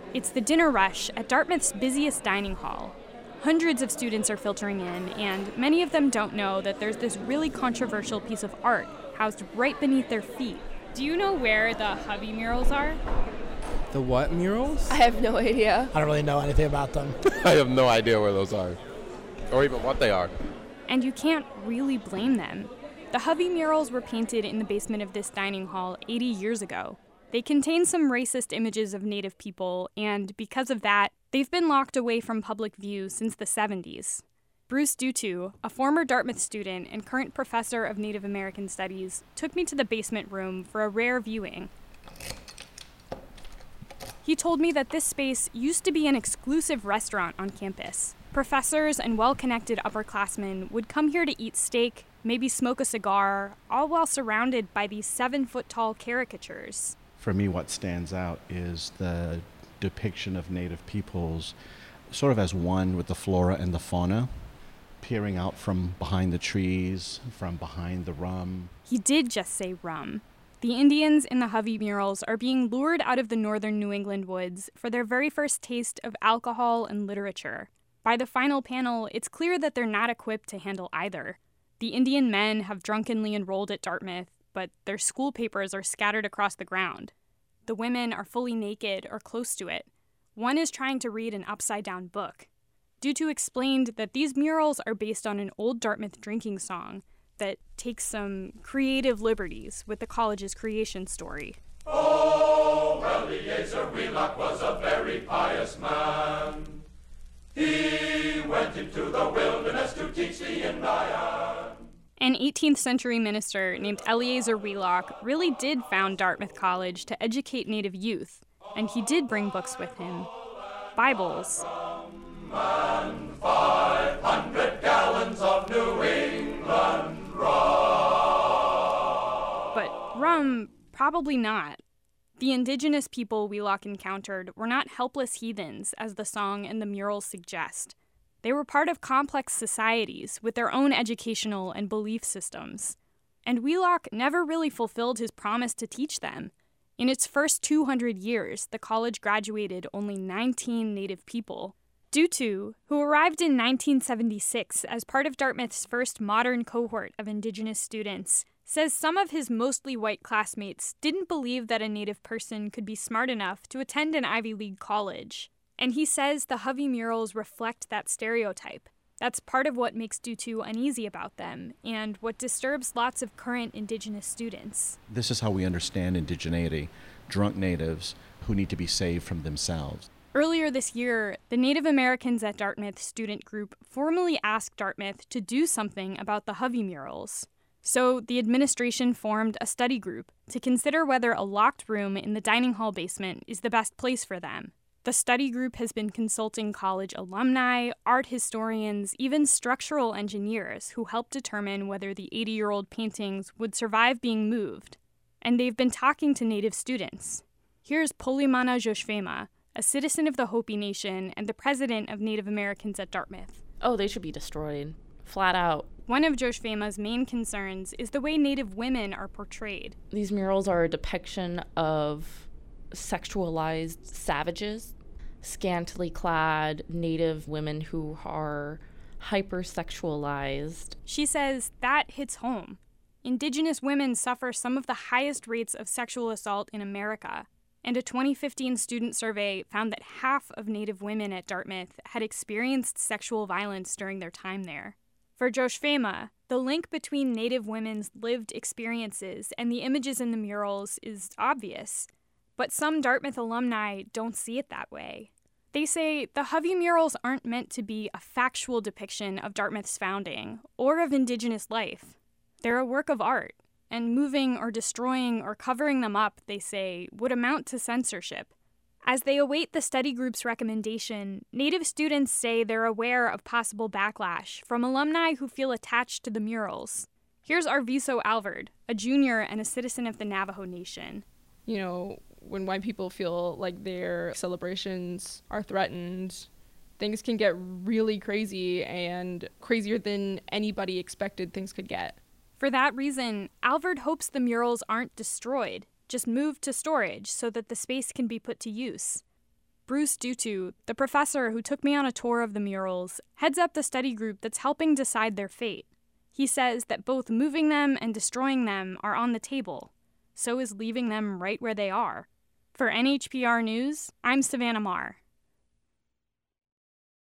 It's the dinner rush at Dartmouth's busiest dining hall. Hundreds of students are filtering in, and many of them don't know that there's this really controversial piece of art housed right beneath their feet. Do you know where the Hovey murals are? The what murals? I have no idea. I don't really know anything about them. I have no idea where those are, or even what they are. And you can't really blame them. The Hovey murals were painted in the basement of this dining hall 80 years ago. They contain some racist images of Native people, and because of that, they've been locked away from public view since the 70s. Bruce Dutu, a former Dartmouth student and current professor of Native American Studies, took me to the basement room for a rare viewing. He told me that this space used to be an exclusive restaurant on campus. Professors and well-connected upperclassmen would come here to eat steak, maybe smoke a cigar, all while surrounded by these 7-foot-tall caricatures. For me, what stands out is the depiction of Native peoples sort of as one with the flora and the fauna, peering out from behind the trees, from behind the rum. He did just say rum. The Indians in the Hovey murals are being lured out of the northern New England woods for their very first taste of alcohol and literature. By the final panel, it's clear that they're not equipped to handle either. The Indian men have drunkenly enrolled at Dartmouth, but their school papers are scattered across the ground. The women are fully naked or close to it. One is trying to read an upside-down book. Dutu explained that these murals are based on an old Dartmouth drinking song that takes some creative liberties with the college's creation story. Oh, Eliezer Wheelock was a very pious man. He went into the wilderness to teach the Indian. An 18th century minister named Eliezer Wheelock really did found Dartmouth College to educate Native youth, and he did bring books with him. Bibles. And 500 gallons of New England rum. But rum, probably not. The indigenous people Wheelock encountered were not helpless heathens, as the song and the murals suggest. They were part of complex societies with their own educational and belief systems. And Wheelock never really fulfilled his promise to teach them. In its first 200 years, the college graduated only 19 Native people. Dutu, who arrived in 1976 as part of Dartmouth's first modern cohort of indigenous students, says some of his mostly white classmates didn't believe that a Native person could be smart enough to attend an Ivy League college. And he says the Hovey murals reflect that stereotype. That's part of what makes Dutu uneasy about them, and what disturbs lots of current indigenous students. This is how we understand indigeneity, drunk natives who need to be saved from themselves. Earlier this year, the Native Americans at Dartmouth student group formally asked Dartmouth to do something about the Hovey murals. So the administration formed a study group to consider whether a locked room in the dining hall basement is the best place for them. The study group has been consulting college alumni, art historians, even structural engineers who help determine whether the 80-year-old paintings would survive being moved. And they've been talking to Native students. Here's Polimana Joshfema, a citizen of the Hopi Nation and the president of Native Americans at Dartmouth. Oh, they should be destroyed. Flat out. One of Joshfema's main concerns is the way Native women are portrayed. These murals are a depiction of sexualized savages, scantily clad Native women who are hypersexualized. She says that hits home. Indigenous women suffer some of the highest rates of sexual assault in America, and a 2015 student survey found that half of Native women at Dartmouth had experienced sexual violence during their time there. For Joshfema, the link between Native women's lived experiences and the images in the murals is obvious, but some Dartmouth alumni don't see it that way. They say the Hovey murals aren't meant to be a factual depiction of Dartmouth's founding or of Indigenous life. They're a work of art, and moving or destroying or covering them up, they say, would amount to censorship. As they await the study group's recommendation, Native students say they're aware of possible backlash from alumni who feel attached to the murals. Here's Arviso Alvord, a junior and a citizen of the Navajo Nation. You know, when white people feel like their celebrations are threatened, things can get really crazy, and crazier than anybody expected things could get. For that reason, Alvord hopes the murals aren't destroyed, just moved to storage so that the space can be put to use. Bruce Dutu, the professor who took me on a tour of the murals, heads up the study group that's helping decide their fate. He says that both moving them and destroying them are on the table. So is leaving them right where they are. For NHPR News, I'm Savannah Marr.